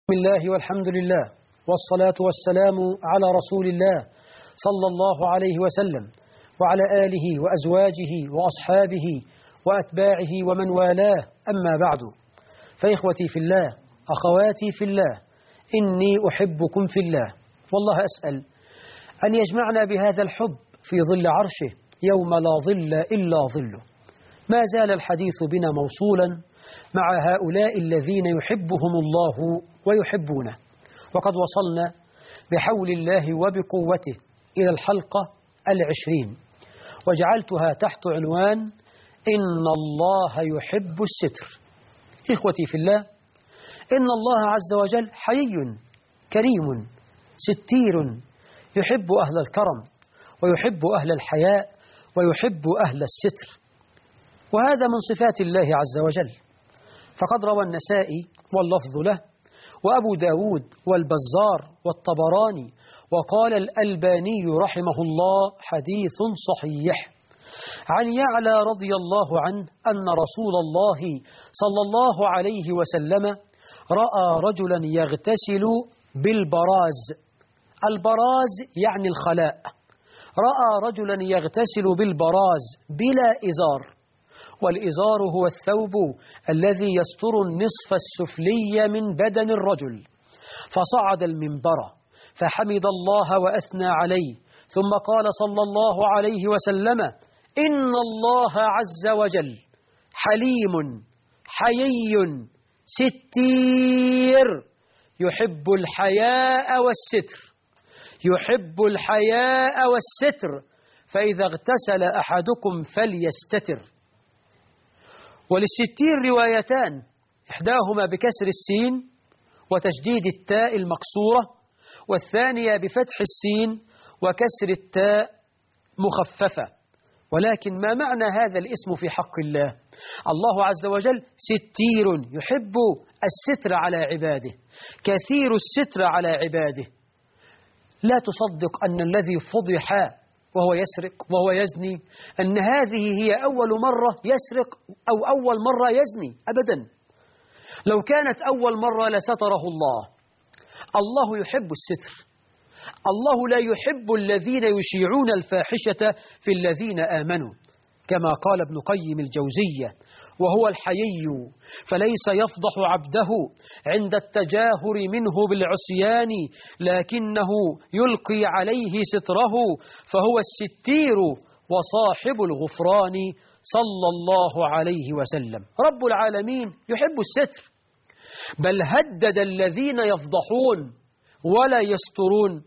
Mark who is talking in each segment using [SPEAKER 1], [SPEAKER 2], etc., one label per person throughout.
[SPEAKER 1] بسم الله والحمد لله والصلاة والسلام على رسول الله صلى الله عليه وسلم وعلى آله وأزواجه وأصحابه وأتباعه ومن والاه، أما بعد، فإخوتي في الله، أخواتي في الله، إني أحبكم في الله، والله أسأل أن يجمعنا بهذا الحب في ظل عرشه يوم لا ظل إلا ظله. ما زال الحديث بنا موصولا مع هؤلاء الذين يحبهم الله ويحبونه، وقد وصلنا بحول الله وبقوته إلى الحلقة 20، وجعلتها تحت عنوان إن الله يحب الستر. إخوتي في الله، إن الله عز وجل حيي كريم ستير، يحب أهل الكرم ويحب أهل الحياء ويحب أهل الستر، وهذا من صفات الله عز وجل. فقد روى النسائي واللفظ له وأبو داود والبزار والطبراني، وقال الألباني رحمه الله حديث صحيح عن يعلى رضي الله عنه أن رسول الله صلى الله عليه وسلم رأى رجلا يغتسل بالبراز. البراز يعني الخلاء. رأى رجلا يغتسل بالبراز بلا إزار، والإزار هو الثوب الذي يستر النصف السفلي من بدن الرجل. فصعد المنبر فحمد الله وأثنى عليه، ثم قال صلى الله عليه وسلم: إن الله عز وجل حليم حيي ستير، يحب الحياء والستر، يحب الحياء والستر، فإذا اغتسل أحدكم فليستتر. وللستير روايتان، إحداهما بكسر السين وتشديد التاء المقصورة، والثانية بفتح السين وكسر التاء مخففة. ولكن ما معنى هذا الاسم في حق الله؟ الله عز وجل ستير، يحب الستر على عباده، كثير الستر على عباده. لا تصدق أن الذي فضح وهو يسرق وهو يزني أن هذه هي أول مرة يسرق أو أول مرة يزني، أبدا. لو كانت أول مرة لستره الله. الله يحب الستر. الله لا يحب الذين يشيعون الفاحشة في الذين آمنوا، كما قال ابن قيم الجوزية: وهو الحيي فليس يفضح عبده عند التجاهر منه بالعصيان، لكنه يلقي عليه ستره، فهو الستير وصاحب الغفران صلى الله عليه وسلم. رب العالمين يحب الستر، بل هدد الذين يفضحون ولا يسترون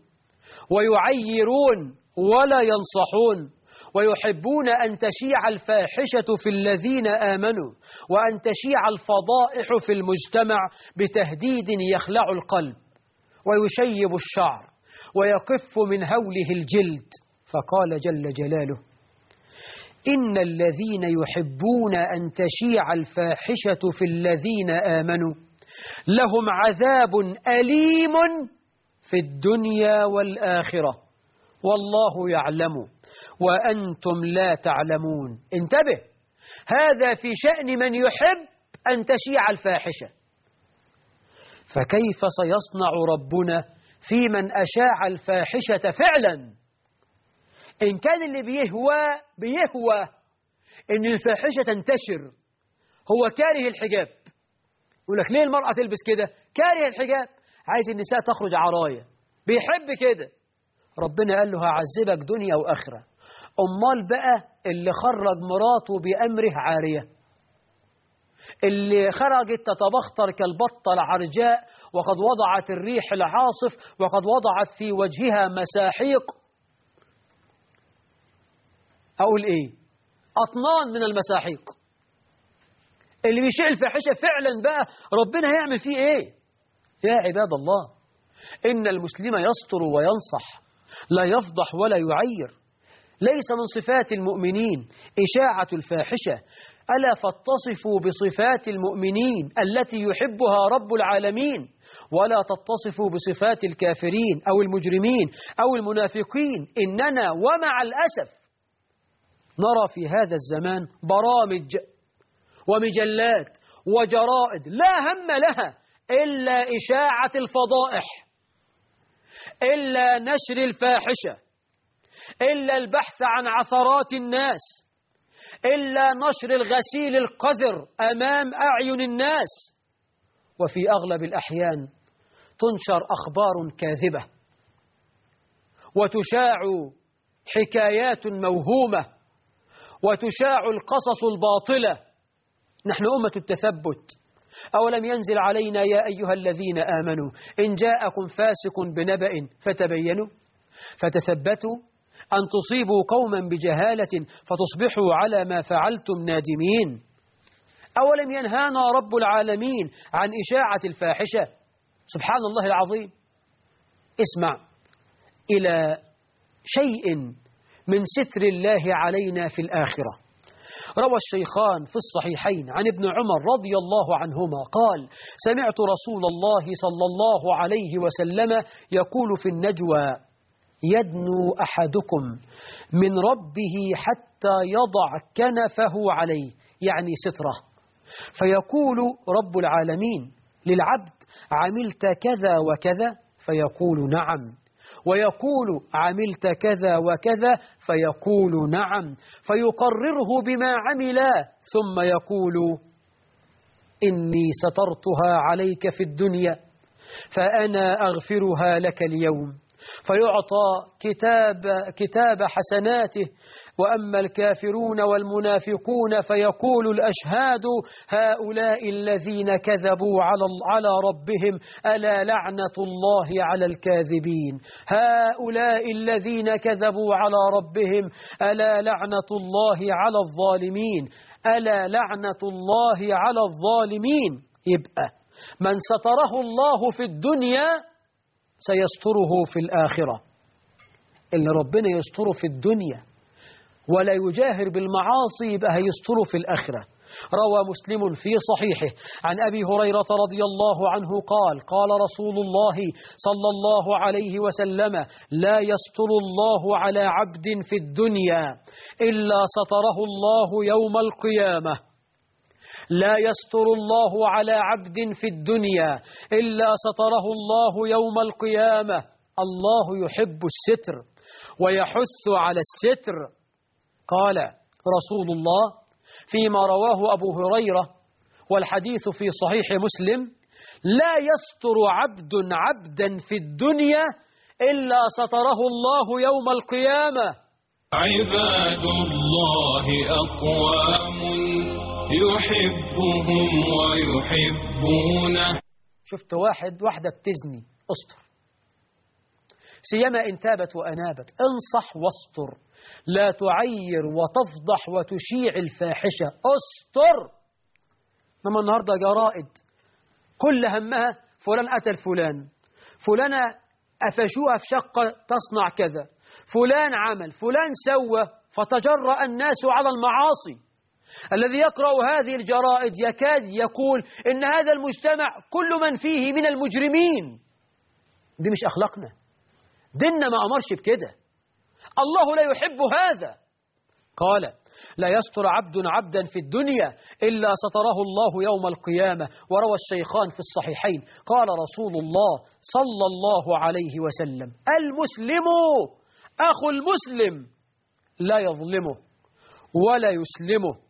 [SPEAKER 1] ويعيرون ولا ينصحون، ويحبون أن تشيع الفاحشة في الذين آمنوا وأن تشيع الفضائح في المجتمع بتهديد يخلع القلب ويشيب الشعر ويقف من هوله الجلد. فقال جل جلاله: إن الذين يحبون أن تشيع الفاحشة في الذين آمنوا لهم عذاب أليم في الدنيا والآخرة والله يعلم وأنتم لا تعلمون. انتبه، هذا في شأن من يحب أن تشيع الفاحشة، فكيف سيصنع ربنا في من أشاع الفاحشة فعلا؟ إن كان اللي بيهوى إن الفاحشة تنتشر، هو كاره الحجاب، يقول لك ليه المرأة تلبس كده؟ كاره الحجاب، عايز النساء تخرج عراية، بيحب كده. ربنا قال له: هعذبك دنيا وآخرة. أمال بقى اللي خرج مراته بأمره عارية، اللي خرجت تتبختر كالبطة العرجاء وقد وضعت الريح العاصف وقد وضعت في وجهها مساحيق، أقول إيه؟ أطنان من المساحيق. اللي بيشيع الفاحشة فعلا بقى ربنا هيعمل فيه إيه؟ يا عباد الله، إن المسلم يستر وينصح، لا يفضح ولا يعير. ليس من صفات المؤمنين إشاعة الفاحشة. ألا فاتصفوا بصفات المؤمنين التي يحبها رب العالمين، ولا تتصفوا بصفات الكافرين أو المجرمين أو المنافقين. إننا ومع الأسف نرى في هذا الزمان برامج ومجلات وجرائد لا هم لها إلا إشاعة الفضائح، إلا نشر الفاحشة، إلا البحث عن عثرات الناس، إلا نشر الغسيل القذر أمام أعين الناس. وفي أغلب الأحيان تنشر أخبار كاذبة وتشاع حكايات موهومة وتشاع القصص الباطلة. نحن أمة التثبت. أولم ينزل علينا يا أيها الذين آمنوا إن جاءكم فاسق بنبأ فتبينوا فتثبتوا أن تصيبوا قوما بجهالة فتصبحوا على ما فعلتم نادمين. أولم ينهانا رب العالمين عن إشاعة الفاحشة؟ سبحان الله العظيم. اسمع إلى شيء من ستر الله علينا في الآخرة. روى الشيخان في الصحيحين عن ابن عمر رضي الله عنهما قال: سمعت رسول الله صلى الله عليه وسلم يقول في النجوى: يدنو أحدكم من ربه حتى يضع كنفه عليه، يعني ستره، فيقول رب العالمين للعبد: عملت كذا وكذا؟ فيقول نعم. ويقول: عملت كذا وكذا؟ فيقول نعم. فيقرره بما عمل ثم يقول: إني سترتها عليك في الدنيا فأنا أغفرها لك اليوم. فيعطى كتاب حسناته. وأما الكافرون والمنافقون فيقول الأشهاد: هؤلاء الذين كذبوا على ربهم ألا لعنة الله على الكاذبين. هؤلاء الذين كذبوا على ربهم ألا لعنة الله على الظالمين. ألا لعنة الله على الظالمين. يبقى من ستره الله في الدنيا سيستره في الآخرة. اللي ربنا يستره في الدنيا ولا يجاهر بالمعاصي يبقى هيستره في الآخرة. روى مسلم في صحيحه عن أبي هريرة رضي الله عنه قال: قال رسول الله صلى الله عليه وسلم: لا يستر الله على عبد في الدنيا إلا ستره الله يوم القيامة. لا يستر الله على عبد في الدنيا إلا ستره الله يوم القيامة. الله يحب الستر ويحث على الستر. قال رسول الله فيما رواه أبو هريرة والحديث في صحيح مسلم: لا يستر عبد عبدا في الدنيا إلا ستره الله يوم القيامة.
[SPEAKER 2] عباد الله أقوام يحبهم ويحبونه.
[SPEAKER 1] شفت واحدة بتزني، استر، سيما إن تابت وأنابت، انصح واستر، لا تعير وتفضح وتشيع الفاحشة، استر. إنما النهاردة جرائد كل همها فلان قتل فلان، فلانة أفشوها في شقة تصنع كذا، فلان عمل، فلان سوى، فتجرأ الناس على المعاصي. الذي يقرأ هذه الجرائد يكاد يقول إن هذا المجتمع كل من فيه من المجرمين. دي مش أخلاقنا، ديننا ما أمرش بكده، الله لا يحب هذا. قال: لا يستر عبد عبدا في الدنيا إلا ستره الله يوم القيامة. وروى الشيخان في الصحيحين قال رسول الله صلى الله عليه وسلم: المسلم أخو المسلم لا يظلمه ولا يسلمه،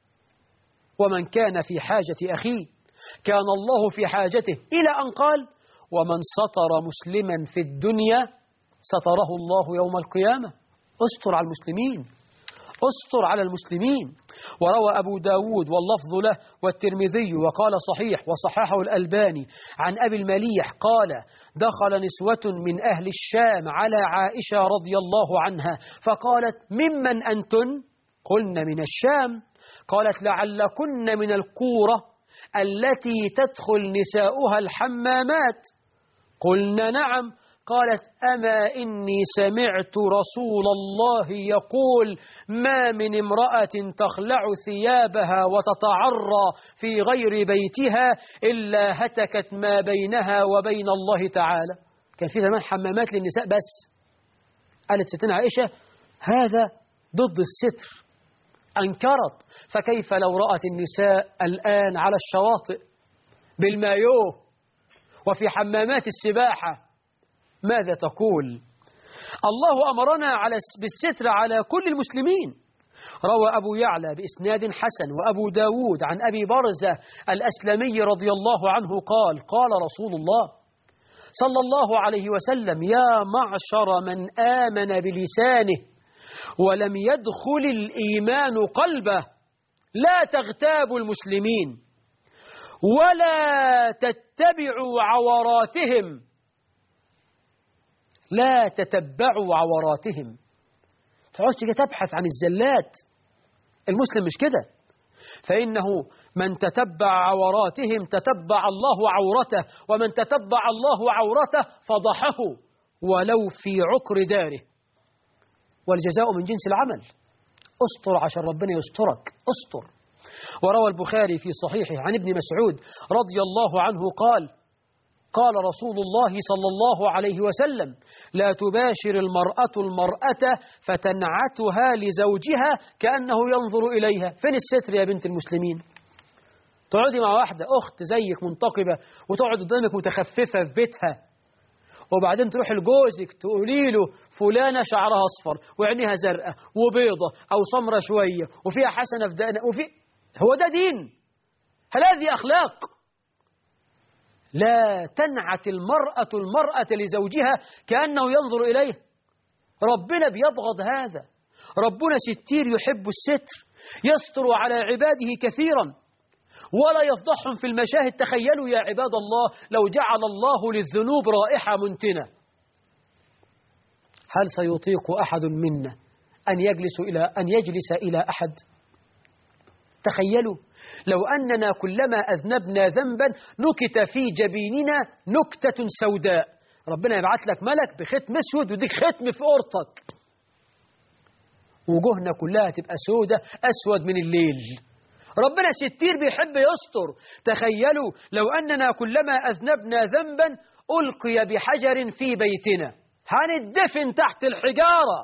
[SPEAKER 1] ومن كان في حاجة أخيه كان الله في حاجته، إلى أن قال: ومن ستر مسلما في الدنيا ستره الله يوم القيامة. استر على المسلمين، استر على المسلمين. وروى أبو داود واللفظ له والترمذي وقال صحيح وصححه الألباني عن أبي المليح قال: دخل نسوة من أهل الشام على عائشة رضي الله عنها فقالت: ممن أنتن؟ قلن: من الشام. قالت: لعلكن من القورة التي تدخل نساؤها الحمامات. قلنا: نعم. قالت: أما إني سمعت رسول الله يقول: ما من امرأة تخلع ثيابها وتتعرى في غير بيتها إلا هتكت ما بينها وبين الله تعالى. كان في زمان حمامات للنساء بس. قالت ستنا عائشة: هذا ضد الستر. أنكرت: فكيف لو رأت النساء الآن على الشواطئ بالمايوه وفي حمامات السباحة. ماذا تقول؟ الله أمرنا بالستر على كل المسلمين. روى أبو يعلى بإسناد حسن وأبو داود عن أبي برزة الأسلمي رضي الله عنه قال: قال رسول الله صلى الله عليه وسلم: يا معشر من آمن بلسانه ولم يدخل الإيمان قلبه، لا تغتابوا المسلمين ولا تتبعوا عوراتهم، لا تتبعوا عوراتهم. تعوز تيجي تبحث عن الزلات. المسلم مش كده، فإنه من تتبع عوراتهم تتبع الله عورته، ومن تتبع الله عورته فضحه ولو في عقر داره. والجزاء من جنس العمل. استر عشان ربنا يسترك، استر. وروى البخاري في صحيحه عن ابن مسعود رضي الله عنه قال: قال رسول الله صلى الله عليه وسلم: لا تباشر المرأة فتنعتها لزوجها كأنه ينظر إليها. فين الستر يا بنت المسلمين؟ تقعدي مع واحدة أخت زيك منتقبة وتقعد قدامك متخففة في بيتها، وبعدين تروح لجوزك تقولي له فلانة شعرها أصفر وعينيها زرقاء وبيضة أو سمرة شوية وفيها حسنة في دقنها هو ده دين؟ هل هذه أخلاق؟ لا تنعت المرأة لزوجها كأنه ينظر إليه. ربنا بيبغض هذا. ربنا ستير يحب الستر، يستر على عباده كثيرا ولا يفضحهم في المشاهد. تخيلوا يا عباد الله لو جعل الله للذنوب رائحة منتنة، هل سيطيق أحد منا أن يجلس إلى أحد؟ تخيلوا لو أننا كلما أذنبنا ذنبا نكت في جبيننا نكتة سوداء، ربنا يبعث لك ملك بختم أسود وديك ختم في أورطك، وجوهنا كلها تبقى سودة أسود من الليل. ربنا ستير بيحب يستر. تخيلوا لو أننا كلما أذنبنا ذنبا ألقي بحجر في بيتنا، هندفن تحت الحجارة.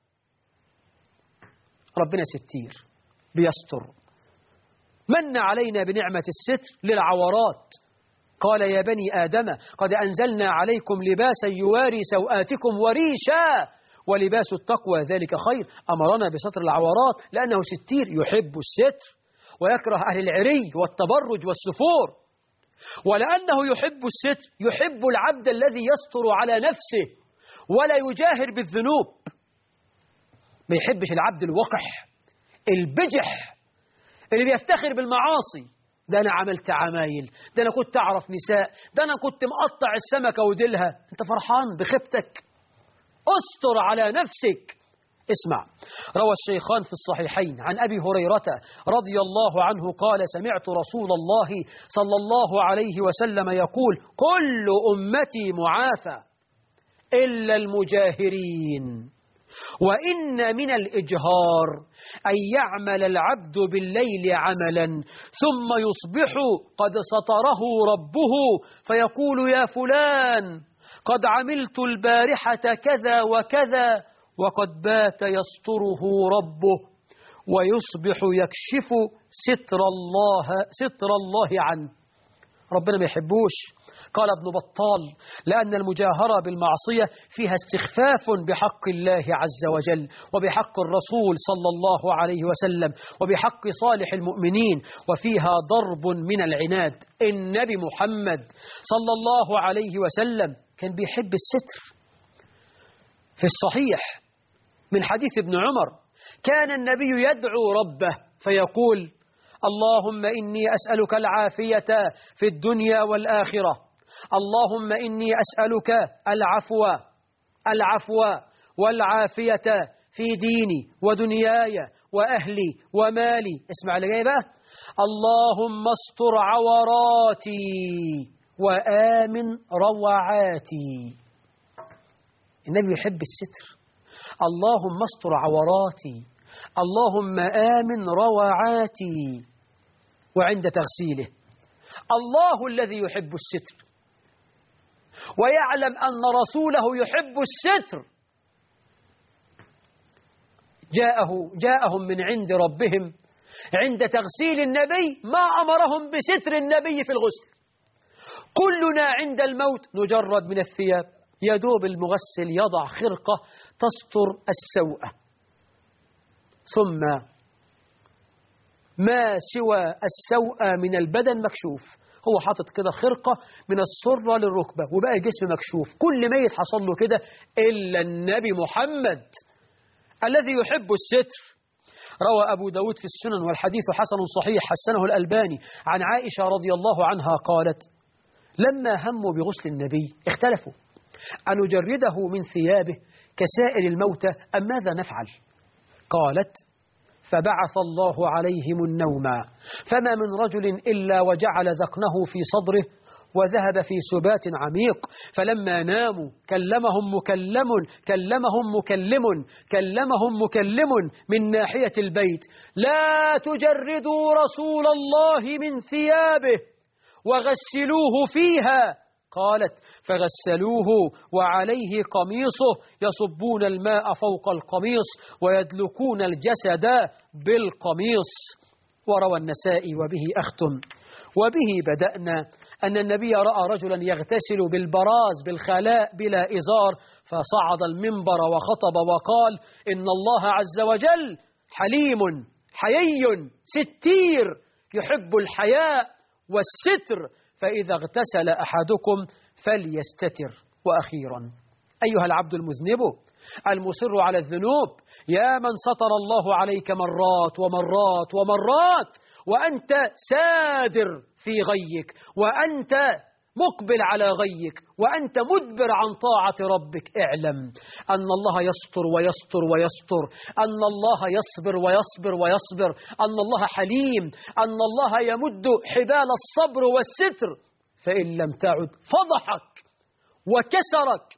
[SPEAKER 1] ربنا ستير بيستر. من علينا بنعمة الستر للعورات. قال: يا بني آدم قد أنزلنا عليكم لباسا يواري سوآتكم وريشا ولباس التقوى ذلك خير. أمرنا بستر العورات لأنه ستير يحب الستر ويكره أهل العري والتبرج والسفور. ولأنه يحب الستر يحب العبد الذي يستر على نفسه ولا يجاهر بالذنوب. ما يحبش العبد الوقح البجح اللي بيفتخر بالمعاصي. ده أنا عملت عمايل، ده أنا كنت أعرف نساء، ده أنا كنت مقطع السمكة وديلها. أنت فرحان بخيبتك؟ أستر على نفسك. اسمع، روى الشيخان في الصحيحين عن أبي هريرة رضي الله عنه قال: سمعت رسول الله صلى الله عليه وسلم يقول: كل أمتي معافى إلا المجاهرين، وإن من الإجهار أن يعمل العبد بالليل عملا ثم يصبح قد ستره ربه فيقول: يا فلان قد عملت البارحة كذا وكذا، وقد بات يستره ربه، ويصبح يكشف ستر الله عنه. ربنا ما يحبوش. قال ابن بطال: لأن المجاهرة بالمعصية فيها استخفاف بحق الله عز وجل وبحق الرسول صلى الله عليه وسلم وبحق صالح المؤمنين، وفيها ضرب من العناد. النبي محمد صلى الله عليه وسلم كان بيحب الستر. في الصحيح من حديث ابن عمر كان النبي يدعو ربه فيقول: اللهم إني أسألك العافية في الدنيا والآخرة، اللهم إني أسألك العفو والعافية في ديني ودنياي وأهلي ومالي. اسمع اللي جاي بقى: اللهم استر عوراتي وآمن روعاتي. النبي يحب الستر. اللهم استر عوراتي، اللهم آمن روعاتي. وعند تغسيله الله الذي يحب الستر ويعلم أن رسوله يحب الستر جاءهم من عند ربهم عند تغسيل النبي ما أمرهم بستر النبي في الغسل، كلنا عند الموت نجرد من الثياب، يدوب المغسل يضع خرقة تستر السوءة، ثم ما سوى السوءة من البدن مكشوف. هو حاطط كده خرقة من السرة للركبة وبقى الجسم مكشوف. كل ميت حصل له كده إلا النبي محمد الذي يحب الستر. روى أبو داود في السنن والحديث حسن صحيح حسنه الألباني عن عائشة رضي الله عنها قالت: لما هموا بغسل النبي اختلفوا أنجرده من ثيابه كسائر الموتى أم ماذا نفعل؟ قالت: فبعث الله عليهم النوم، فما من رجل إلا وجعل ذقنه في صدره وذهب في سبات عميق، فلما ناموا كلمهم مكلم من ناحية البيت: لا تجردوا رسول الله من ثيابه وغسلوه فيها. قالت: فغسلوه وعليه قميصه، يصبون الماء فوق القميص ويدلكون الجسد بالقميص. وروى النسائي وبه أختم وبه بدأنا أن النبي رأى رجلا يغتسل بالبراز بالخلاء بلا إزار، فصعد المنبر وخطب وقال: إن الله عز وجل حليم حيي ستير يحب الحياء والستر، فإذا اغتسل أحدكم فليستتر. وأخيرا أيها العبد المذنب المصر على الذنوب، يا من ستر الله عليك مرات ومرات ومرات وأنت سادر في غيك، وأنت مقبل على غيك، وأنت مدبر عن طاعة ربك، اعلم أن الله يستر ويستر ويستر، أن الله يصبر ويصبر ويصبر، أن الله حليم، أن الله يمد حبال الصبر والستر، فإن لم تعد فضحك وكسرك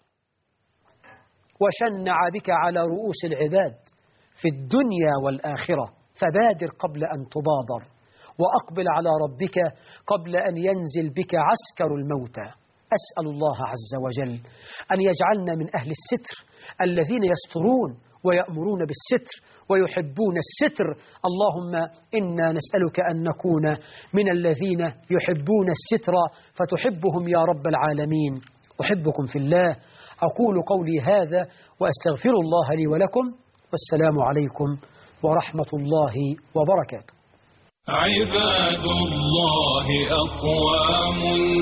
[SPEAKER 1] وشنع بك على رؤوس العباد في الدنيا والآخرة. فبادر قبل أن تبادر، وأقبل على ربك قبل أن ينزل بك عسكر الموتى. أسأل الله عز وجل أن يجعلنا من أهل الستر الذين يسترون ويأمرون بالستر ويحبون الستر. اللهم إنا نسألك أن نكون من الذين يحبون الستر فتحبهم يا رب العالمين. أحبكم في الله. أقول قولي هذا وأستغفر الله لي ولكم، والسلام عليكم ورحمة الله وبركاته.
[SPEAKER 2] عباد الله أقوام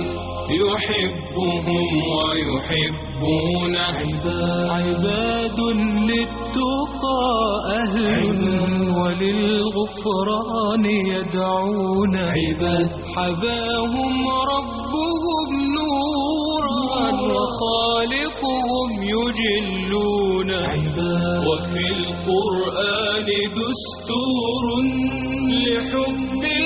[SPEAKER 2] يحبهم ويحبونه، عباد للتقى أهل وللغفران يدعون، عباد حباهم ربهم نورا وخالقهم يجلون، وفي القرآن دستور لحب